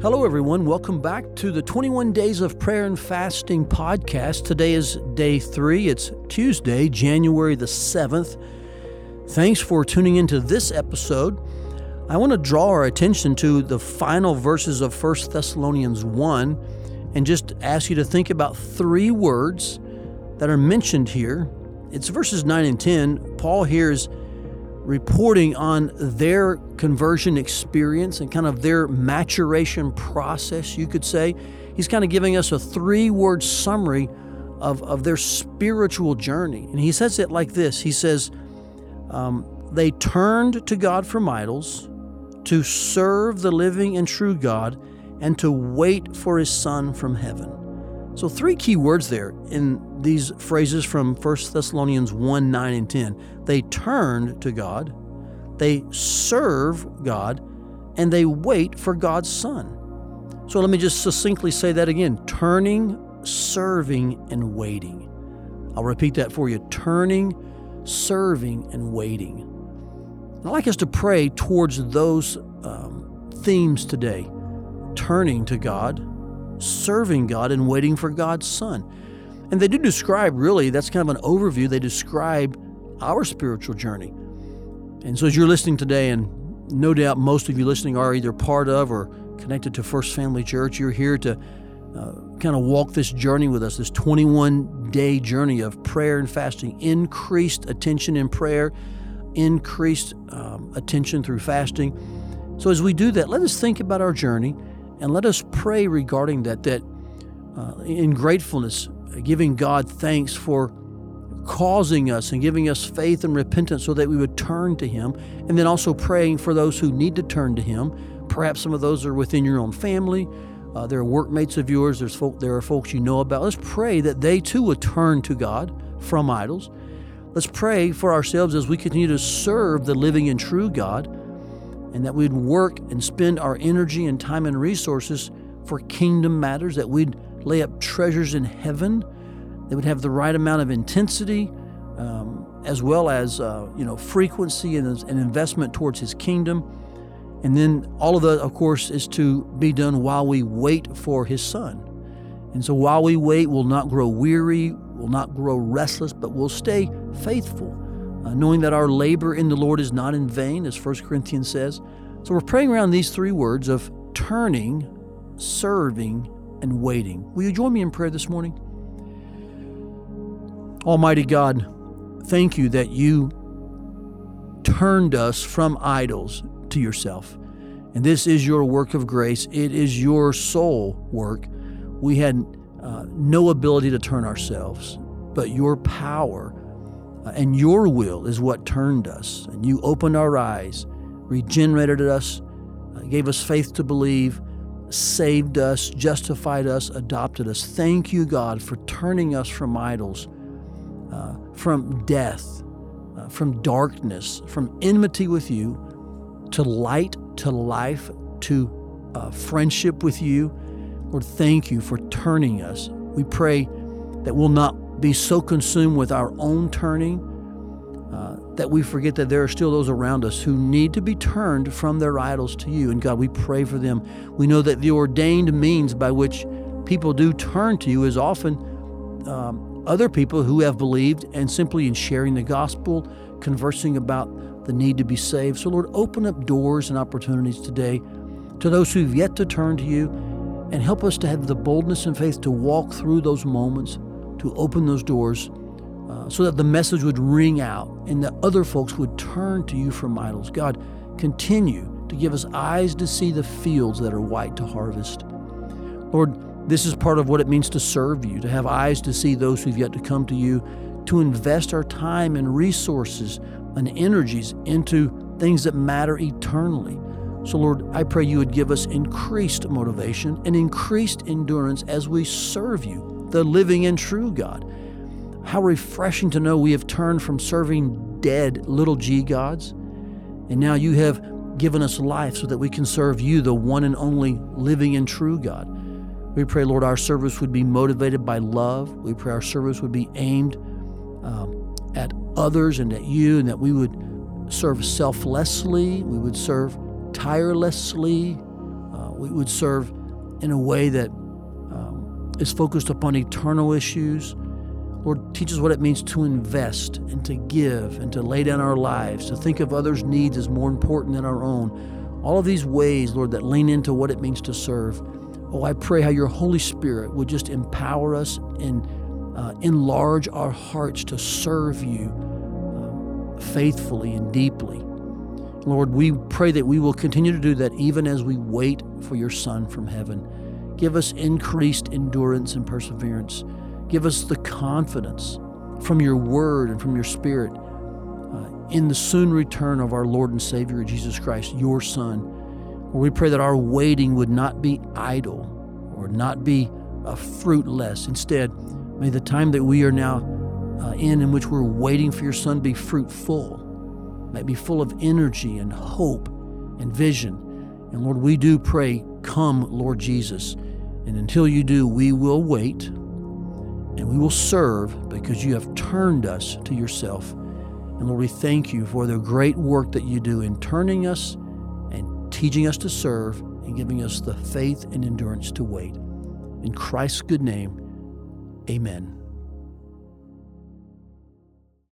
Hello, everyone. Welcome back to the 21 Days of Prayer and Fasting podcast. Today is day 3. It's Tuesday, January the 7th. Thanks for tuning into this episode. I want to draw our attention to the final verses of 1 Thessalonians 1 and just ask you to think about 3 words that are mentioned here. It's verses 9 and 10. Paul here is reporting on their conversion experience and kind of their maturation process, you could say. He's kind of giving us a 3-word summary of their spiritual journey. And he says it like this. He says, they turned to God from idols, to serve the living and true God, and to wait for His Son from heaven. So 3 key words there in these phrases from 1 Thessalonians 1, 9, and 10. They turned to God, they serve God, and they wait for God's Son. So let me just succinctly say that again. Turning, serving, and waiting. I'll repeat that for you. Turning, serving, and waiting. I'd like us to pray towards those themes today. Turning to God, serving God, and waiting for God's Son. And they do describe, really, that's kind of an overview. They describe our spiritual journey. And so as you're listening today, and no doubt most of you listening are either part of or connected to First Family Church, you're here to kind of walk this journey with us, this 21-day journey of prayer and fasting, increased attention in prayer, increased attention through fasting. So as we do that, let us think about our journey and let us pray regarding that in gratefulness, giving God thanks for causing us and giving us faith and repentance so that we would turn to Him, and then also praying for those who need to turn to Him. Perhaps some of those are within your own family. There are workmates of yours. There are folks you know about. Let's pray that they too would turn to God from idols. Let's pray for ourselves as we continue to serve the living and true God, and that we'd work and spend our energy and time and resources for kingdom matters, that we'd lay up treasures in heaven, that would have the right amount of intensity, as well as frequency and investment towards His kingdom. And then all of that, of course, is to be done while we wait for His Son. And so while we wait, we'll not grow weary, we'll not grow restless, but we'll stay faithful, knowing that our labor in the Lord is not in vain, as 1 Corinthians says. So we're praying around these 3 words of turning, serving, and waiting. Will you join me in prayer this morning? Almighty God, thank You that You turned us from idols to Yourself. And this is Your work of grace. It is Your sole work. We had no ability to turn ourselves, but Your power and Your will is what turned us. And You opened our eyes, regenerated us, gave us faith to believe, saved us, justified us, adopted us. Thank You, God, for turning us from idols, from death, from darkness, from enmity with You, to light, to life, to friendship with You. Lord, thank You for turning us. We pray that we'll not be so consumed with our own turning that we forget that there are still those around us who need to be turned from their idols to You. And God, we pray for them. We know that the ordained means by which people do turn to You is often other people who have believed, and simply in sharing the gospel, conversing about the need to be saved. So Lord, open up doors and opportunities today to those who've yet to turn to You, and help us to have the boldness and faith to walk through those moments, to open those doors, so that the message would ring out and that other folks would turn to You from idols. God, continue to give us eyes to see the fields that are white to harvest. Lord, this is part of what it means to serve You, to have eyes to see those who've yet to come to You, to invest our time and resources and energies into things that matter eternally. So Lord, I pray You would give us increased motivation and increased endurance as we serve You, the living and true God. How refreshing to know we have turned from serving dead little g gods, and now You have given us life so that we can serve You, the one and only living and true God. We pray, Lord, our service would be motivated by love. We pray our service would be aimed at others and at You, and that we would serve selflessly. We would serve tirelessly. we would serve in a way that is focused upon eternal issues. Lord, teach us what it means to invest and to give and to lay down our lives, to think of others' needs as more important than our own. All of these ways, Lord, that lean into what it means to serve. Oh, I pray how your Holy Spirit would just empower us and enlarge our hearts to serve you faithfully and deeply. Lord, we pray that we will continue to do that even as we wait for your Son from heaven. Give us increased endurance and perseverance. Give us the confidence from your word and from your Spirit in the soon return of our Lord and Savior, Jesus Christ, your Son. Lord, we pray that our waiting would not be idle or not be fruitless. Instead, may the time that we are now in which we're waiting for your Son be fruitful. May it be full of energy and hope and vision. And Lord, we do pray, come, Lord Jesus. And until you do, we will wait and we will serve because you have turned us to yourself. And Lord, we thank you for the great work that you do in turning us and teaching us to serve and giving us the faith and endurance to wait. In Christ's good name, amen.